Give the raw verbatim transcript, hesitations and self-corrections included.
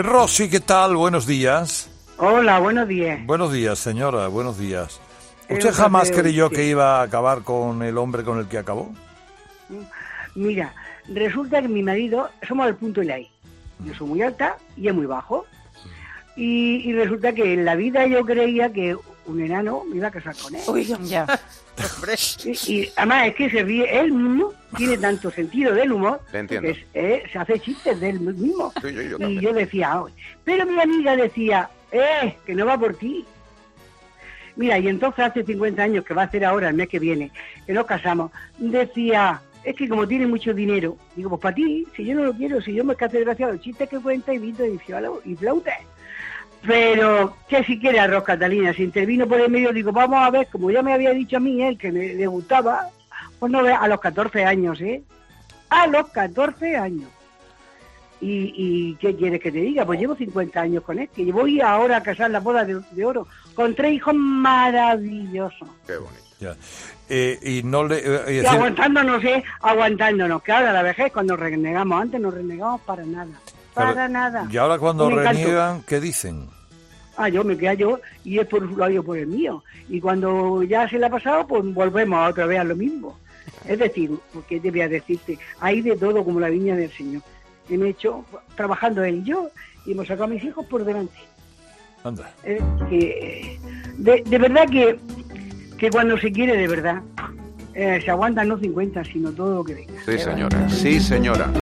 Rosy, ¿qué tal? Buenos días. Hola, buenos días. Buenos días, señora, buenos días. Eh, ¿Usted jamás eh, creyó sí. que iba a acabar con el hombre con el que acabó? Mira, resulta que mi marido, somos al punto y la I. Yo soy muy alta y es muy bajo. Y, y resulta que en la vida yo creía que un enano me iba a casar con él. Uy, ya. Y, y además es que se ríe él mismo, tiene tanto sentido del humor, Le entiendo. que es- eh, se hace chistes de él mismo. Sí, yo- yo y también. yo decía, "Ay". Pero mi amiga decía, eh, que no va por ti. Mira, y entonces hace cincuenta años, que va a ser ahora, el mes que viene, que nos casamos, decía, es que como tiene mucho dinero, digo, pues para ti, si yo no lo quiero, si yo me caso desgraciado, el chiste que cuenta y vito y fiolo y flauta. Pero, que si quiere arroz, Catalina, se intervino por el medio, digo, vamos a ver, como ya me había dicho a mí él que me, le gustaba, pues no ve, a los catorce años, ¿eh? A los catorce años. ¿Y, y qué quieres que te diga? Pues llevo cincuenta años con este, y voy ahora a casar la boda de, de oro, con tres hijos maravillosos. Qué bonito. Ya. Eh, y no le... eh, Y decir- aguantándonos, ¿eh? Aguantándonos, que ahora la vejez cuando renegamos, antes no renegamos para nada, para pero- nada. Y ahora cuando Un encanto. reniegan, ¿qué dicen? Ah, yo me quedo yo, y es por su lado y por el mío. Y cuando ya se le ha pasado, pues volvemos otra vez a lo mismo. Es decir, porque te voy a decirte, hay de todo como la viña del Señor. Hemos hecho, trabajando él y yo, y hemos sacado a mis hijos por delante. Anda. Es que, de, de verdad que, que cuando se quiere de verdad, eh, se aguantan no cincuenta, sino todo lo que venga. Sí, señora. Sí, señora.